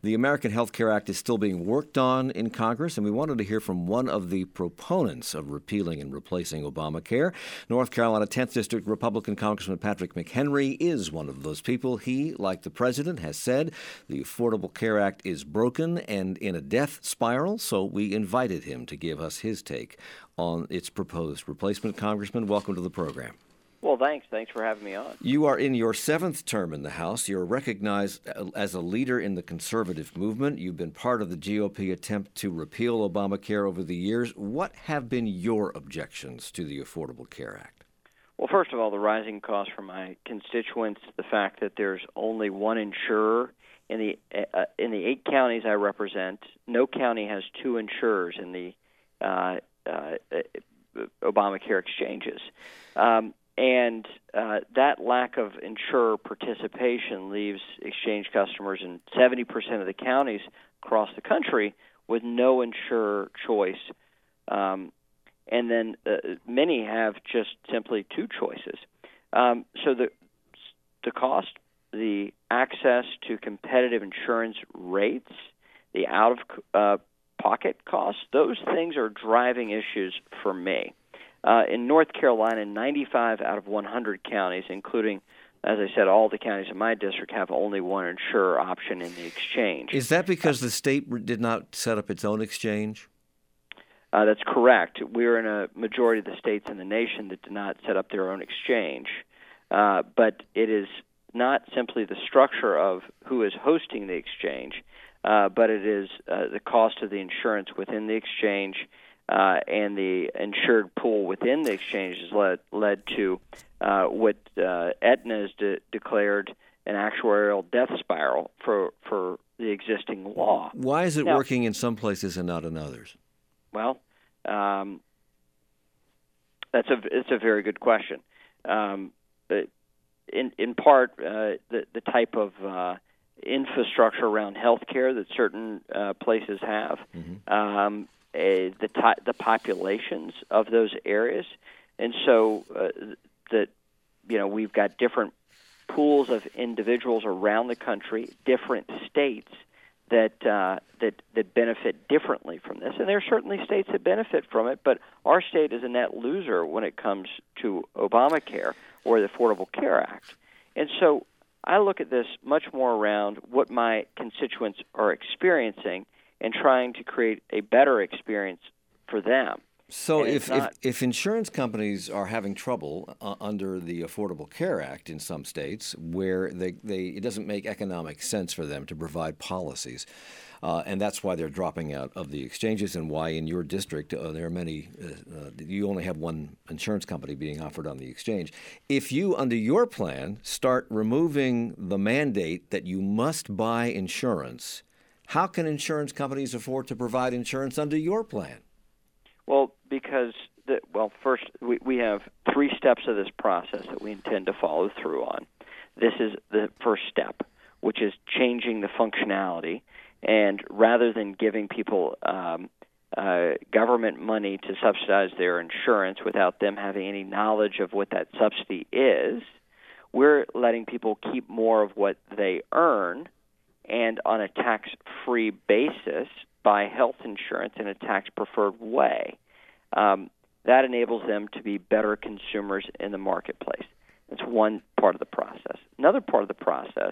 The American Health Care Act is still being worked on in Congress, and we wanted to hear from one of the proponents of repealing and replacing Obamacare. North Carolina 10th District Republican Congressman Patrick McHenry is one of those people. He, like the president, has said the Affordable Care Act is broken and in a death spiral, so we invited him to give us his take on its proposed replacement. Congressman, welcome to the program. Well, thanks. Thanks for having me on. You are in your 7th term in the House. You're recognized as a leader in the conservative movement. You've been part of the GOP attempt to repeal Obamacare over the years. What have been your objections to the Affordable Care Act? Well, first of all, the rising costs for my constituents, the fact that there's only one insurer in the 8 counties I represent. No county has 2 insurers in the Obamacare exchanges. And that lack of insurer participation leaves exchange customers in 70% of the counties across the country with no insurer choice. And then many have just simply 2 choices. So the cost, the access to competitive insurance rates, the out-of-pocket costs, those things are driving issues for me. In North Carolina, 95 out of 100 counties, including, as I said, all the counties in my district, have only one insurer option in the exchange. Is that because the state did not set up its own exchange? That's correct. We're in a majority of the states in the nation that did not set up their own exchange. But it is not simply the structure of who is hosting the exchange, but it is the cost of the insurance within the exchange. And the insured pool within the exchange has led to what Aetna has declared an actuarial death spiral for the existing law. Why is it working in some places and not in others? Well, it's a very good question. In part, the type of infrastructure around healthcare that certain places have. Mm-hmm. The populations of those areas, and so we've got different pools of individuals around the country, different states that benefit differently from this, and there are certainly states that benefit from it. But our state is a net loser when it comes to Obamacare or the Affordable Care Act, and so I look at this much more around what my constituents are experiencing and trying to create a better experience for them. So if insurance companies are having trouble under the Affordable Care Act in some states where it doesn't make economic sense for them to provide policies, and that's why they're dropping out of the exchanges and why in your district there are many, you only have one insurance company being offered on the exchange. If you, under your plan, start removing the mandate that you must buy insurance, how can insurance companies afford to provide insurance under your plan? Well, because, first, we have 3 steps of this process that we intend to follow through on. This is the first step, which is changing the functionality. And rather than giving people government money to subsidize their insurance without them having any knowledge of what that subsidy is, we're letting people keep more of what they earn and on a tax-free basis buy health insurance in a tax-preferred way. That enables them to be better consumers in the marketplace. That's one part of the process. Another part of the process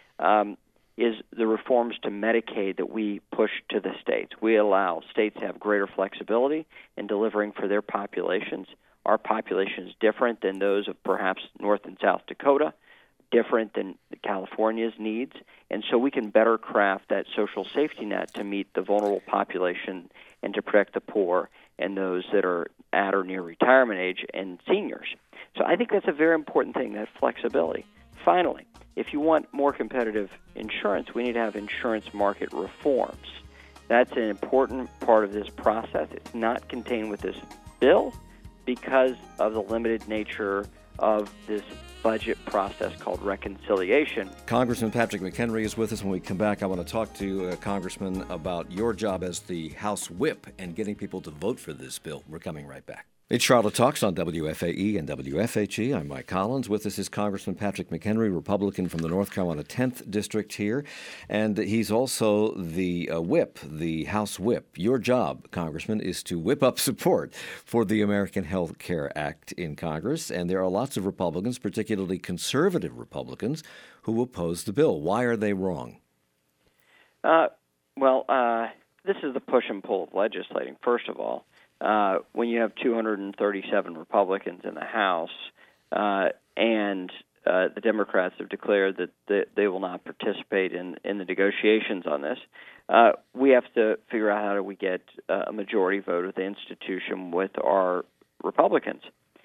is the reforms to Medicaid that we push to the states. We allow states to have greater flexibility in delivering for their populations. Our population is different than those of perhaps North and South Dakota, different than California's needs, and so we can better craft that social safety net to meet the vulnerable population and to protect the poor and those that are at or near retirement age and seniors. So I think that's a very important thing, that flexibility. Finally, if you want more competitive insurance, we need to have insurance market reforms. That's an important part of this process. It's not contained with this bill because of the limited nature of this budget process called reconciliation. Congressman Patrick McHenry is with us. When we come back, I want to talk to Congressman about your job as the House Whip and getting people to vote for this bill. We're coming right back. It's Charlotte Talks on WFAE and WFHE. I'm Mike Collins. With us is Congressman Patrick McHenry, Republican from the North Carolina 10th District here. And he's also the whip, the House whip. Your job, Congressman, is to whip up support for the American Health Care Act in Congress. And there are lots of Republicans, particularly conservative Republicans, who oppose the bill. Why are they wrong? This is the push and pull of legislating, first of all. When you have 237 Republicans in the House and the Democrats have declared that they will not participate in the negotiations on this, we have to figure out how do we get a majority vote of the institution with our Republicans.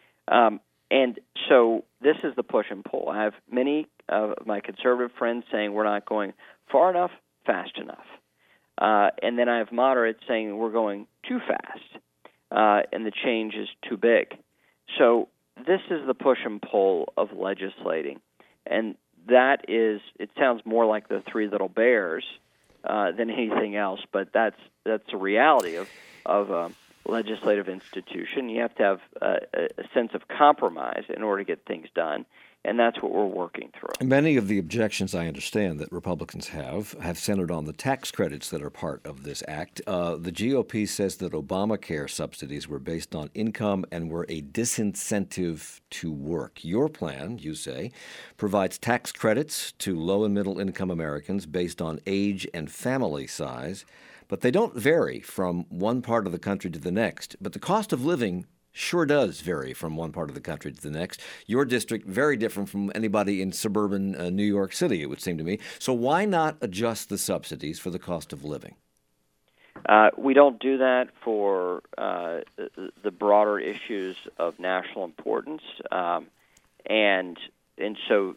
And so this is the push and pull. I have many of my conservative friends saying we're not going far enough, fast enough. And then I have moderates saying we're going too fast. And the change is too big. So this is the push and pull of legislating. And that is, it sounds more like the Three Little Bears than anything else, but that's the reality of a legislative institution. You have to have a sense of compromise in order to get things done. And that's what we're working through. Many of the objections, I understand, that Republicans have centered on the tax credits that are part of this act. The GOP says that Obamacare subsidies were based on income and were a disincentive to work. Your plan, you say, provides tax credits to low and middle income Americans based on age and family size, but they don't vary from one part of the country to the next. But the cost of living sure does vary from one part of the country to the next. Your district, very different from anybody in suburban New York City, it would seem to me. So why not adjust the subsidies for the cost of living? We don't do that for the broader issues of national importance. And so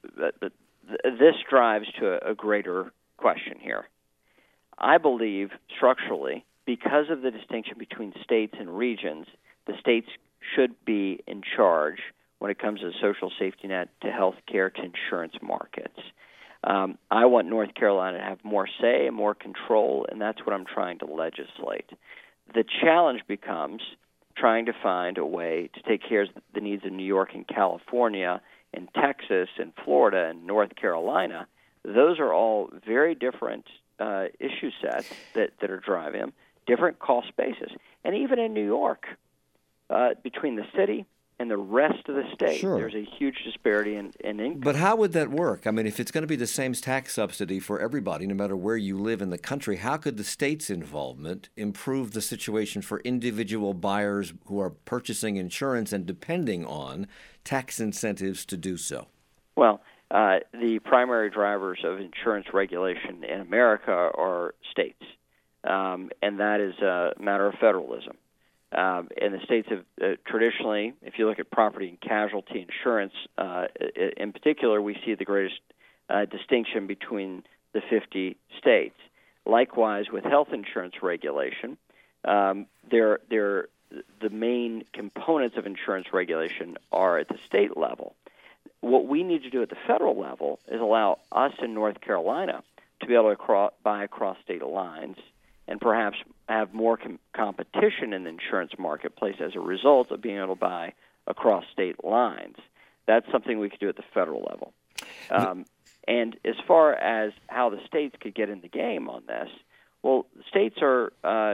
this drives to a greater question here. I believe structurally, because of the distinction between states and regions, the states should be in charge when it comes to social safety net, to health care, to insurance markets. I want North Carolina to have more say and more control, and that's what I'm trying to legislate. The challenge becomes trying to find a way to take care of the needs of New York and California and Texas and Florida and North Carolina. Those are all very different issue sets that are driving them, different cost bases. And even in New York, between the city and the rest of the state, sure, there's a huge disparity in income. But how would that work? I mean, if it's going to be the same tax subsidy for everybody, no matter where you live in the country, how could the state's involvement improve the situation for individual buyers who are purchasing insurance and depending on tax incentives to do so? Well, the primary drivers of insurance regulation in America are states, and that is a matter of federalism. And the states have traditionally, if you look at property and casualty insurance in particular, we see the greatest distinction between the 50 states. Likewise, with health insurance regulation, the main components of insurance regulation are at the state level. What we need to do at the federal level is allow us in North Carolina to be able to buy across state lines and perhaps have more competition in the insurance marketplace as a result of being able to buy across state lines. That's something we could do at the federal level. And as far as how the states could get in the game on this, well, states are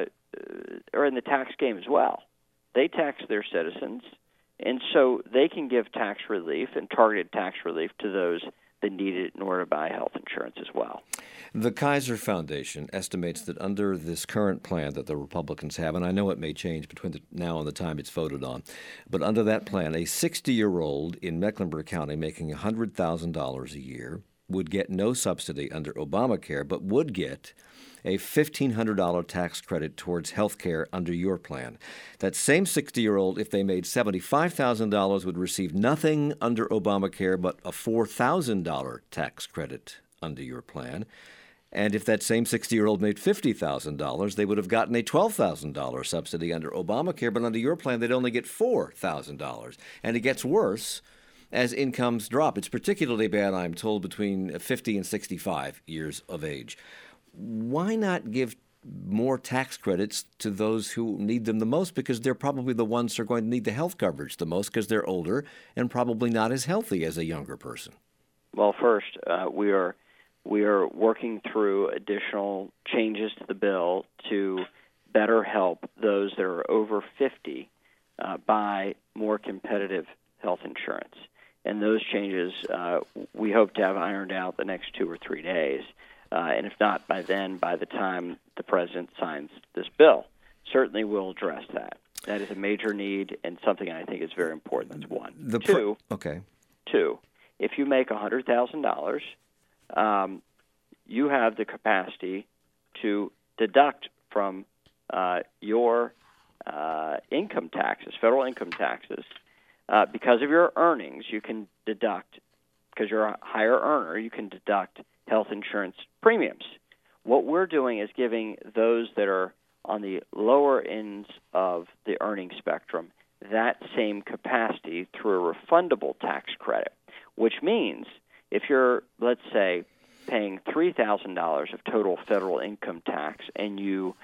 in the tax game as well. They tax their citizens, and so they can give tax relief and targeted tax relief to those that need it in order to buy health insurance as well. The Kaiser Foundation estimates that under this current plan that the Republicans have, and I know it may change between now and the time it's voted on, but under that plan, a 60-year-old in Mecklenburg County making $100,000 a year would get no subsidy under Obamacare, but would get a $1,500 tax credit towards health care under your plan. That same 60-year-old, if they made $75,000, would receive nothing under Obamacare but a $4,000 tax credit under your plan. And if that same 60-year-old made $50,000, they would have gotten a $12,000 subsidy under Obamacare, but under your plan, they'd only get $4,000. And it gets worse as incomes drop. It's particularly bad, I'm told, between 50 and 65 years of age. Why not give more tax credits to those who need them the most, because they're probably the ones who are going to need the health coverage the most because they're older and probably not as healthy as a younger person? Well, first, we are working through additional changes to the bill to better help those that are over 50 buy more competitive health insurance. And those changes we hope to have ironed out the next 2 or 3 days. And if not by then, by the time the president signs this bill, certainly we'll address that. That is a major need and something I think is very important. That's one. Two, if you make $100,000, you have the capacity to deduct from your income taxes, federal income taxes. Because of your earnings, you can deduct, because you're a higher earner, you can deduct health insurance premiums. What we're doing is giving those that are on the lower ends of the earning spectrum that same capacity through a refundable tax credit, which means if you're, let's say, paying $3,000 of total federal income tax and you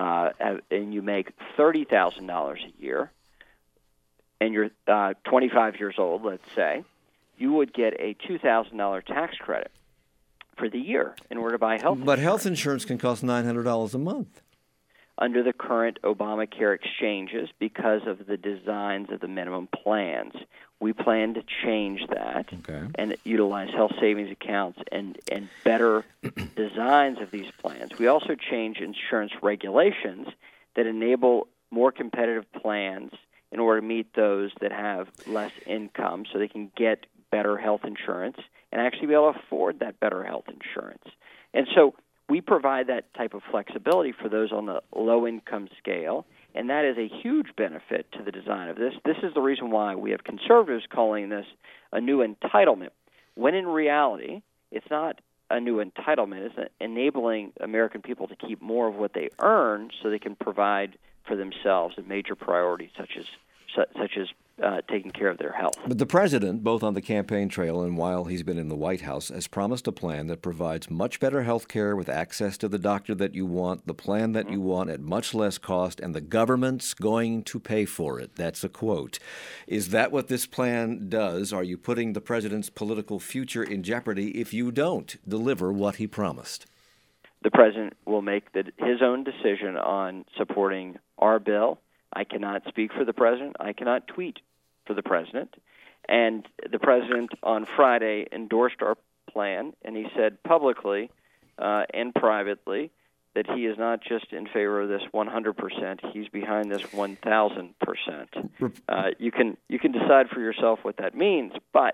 make $30,000 a year, and you're 25 years old, let's say, you would get a $2,000 tax credit for the year in order to buy health insurance. But health insurance can cost $900 a month. Under the current Obamacare exchanges, because of the designs of the minimum plans, we plan to change that and utilize health savings accounts and better designs of these plans. We also change insurance regulations that enable more competitive plans in order to meet those that have less income so they can get better health insurance and actually be able to afford that better health insurance. And so we provide that type of flexibility for those on the low-income scale, and that is a huge benefit to the design of this. This is the reason why we have conservatives calling this a new entitlement, when in reality it's not a new entitlement. It's enabling American people to keep more of what they earn so they can provide for themselves a major priority such as taking care of their health. But the president, both on the campaign trail and while he's been in the White House, has promised a plan that provides much better health care with access to the doctor that you want, the plan that you want at much less cost, and the government's going to pay for it. That's a quote. Is that what this plan does? Are you putting the president's political future in jeopardy if you don't deliver what he promised? The president will make his own decision on supporting our bill. I cannot speak for the president. I cannot tweet for the president. And the president on Friday endorsed our plan, and he said publicly and privately that he is not just in favor of this 100%. He's behind this 1,000%. You can decide for yourself what that means, but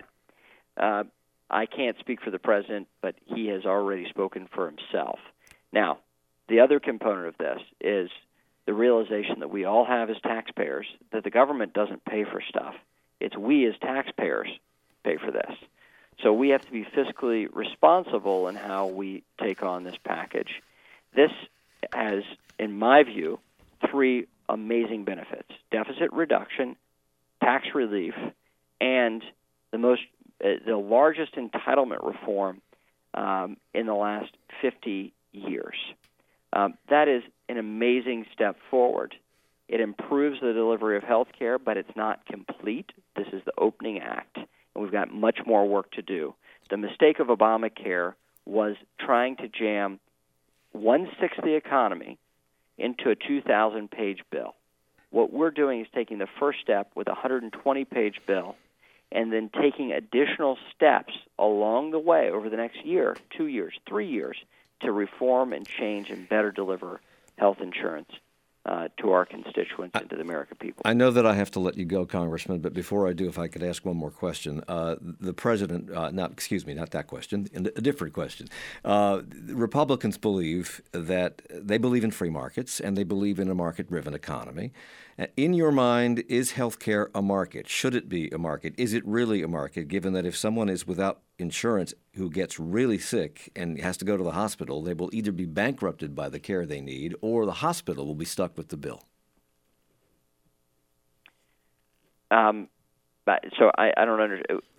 I can't speak for the president, but he has already spoken for himself. Now, the other component of this is the realization that we all have as taxpayers that the government doesn't pay for stuff. It's we as taxpayers pay for this. So we have to be fiscally responsible in how we take on this package. This has, in my view, 3 amazing benefits: deficit reduction, tax relief, and the largest entitlement reform in the last 50 years. That is an amazing step forward. It improves the delivery of health care, but it's not complete. This is the opening act, and we've got much more work to do. The mistake of Obamacare was trying to jam 1/6 of the economy into a 2,000-page bill. What we're doing is taking the first step with a 120-page bill and then taking additional steps along the way over the next year, 2 years, 3 years, to reform and change and better deliver health insurance to our constituents and to the American people. I know that I have to let you go, Congressman, but before I do, if I could ask one more question. The president, not that question, a different question. Republicans believe that they believe in free markets and they believe in a market-driven economy. In your mind, is healthcare a market? Should it be a market? Is it really a market, given that if someone is without insurance who gets really sick and has to go to the hospital, they will either be bankrupted by the care they need or the hospital will be stuck with the bill? So I don't understand.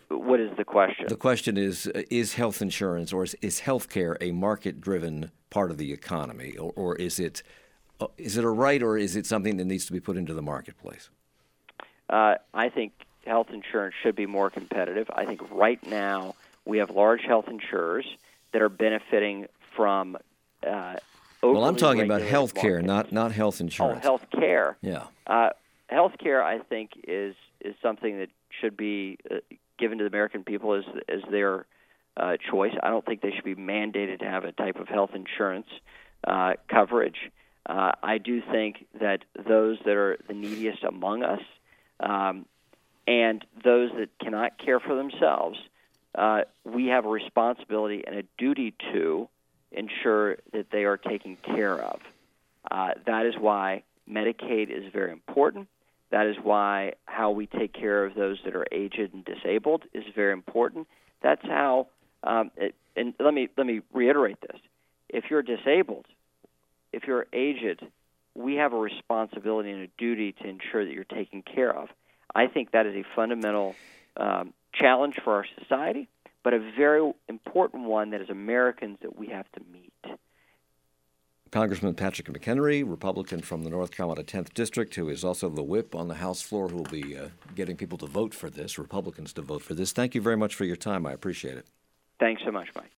What is the question? The question is health insurance or is healthcare a market-driven part of the economy, or is it a right, or is it something that needs to be put into the marketplace? I think health insurance should be more competitive. I think right now we have large health insurers that are benefiting from well, I'm talking about health care, markets. not health insurance. Oh, health care. Yeah. Health care, I think, is something that should be given to the American people as their choice. I don't think they should be mandated to have a type of health insurance coverage. I do think that those that are the neediest among us and those that cannot care for themselves, we have a responsibility and a duty to ensure that they are taken care of. That is why Medicaid is very important. That is why how we take care of those that are aged and disabled is very important. That's how. And let me reiterate this: if you're disabled, if you're aged, we have a responsibility and a duty to ensure that you're taken care of. I think that is a fundamental challenge for our society, but a very important one that as Americans that we have to meet. Congressman Patrick McHenry, Republican from the North Carolina 10th District, who is also the whip on the House floor, who will be getting people to vote for this, Republicans to vote for this. Thank you very much for your time. I appreciate it. Thanks so much, Mike.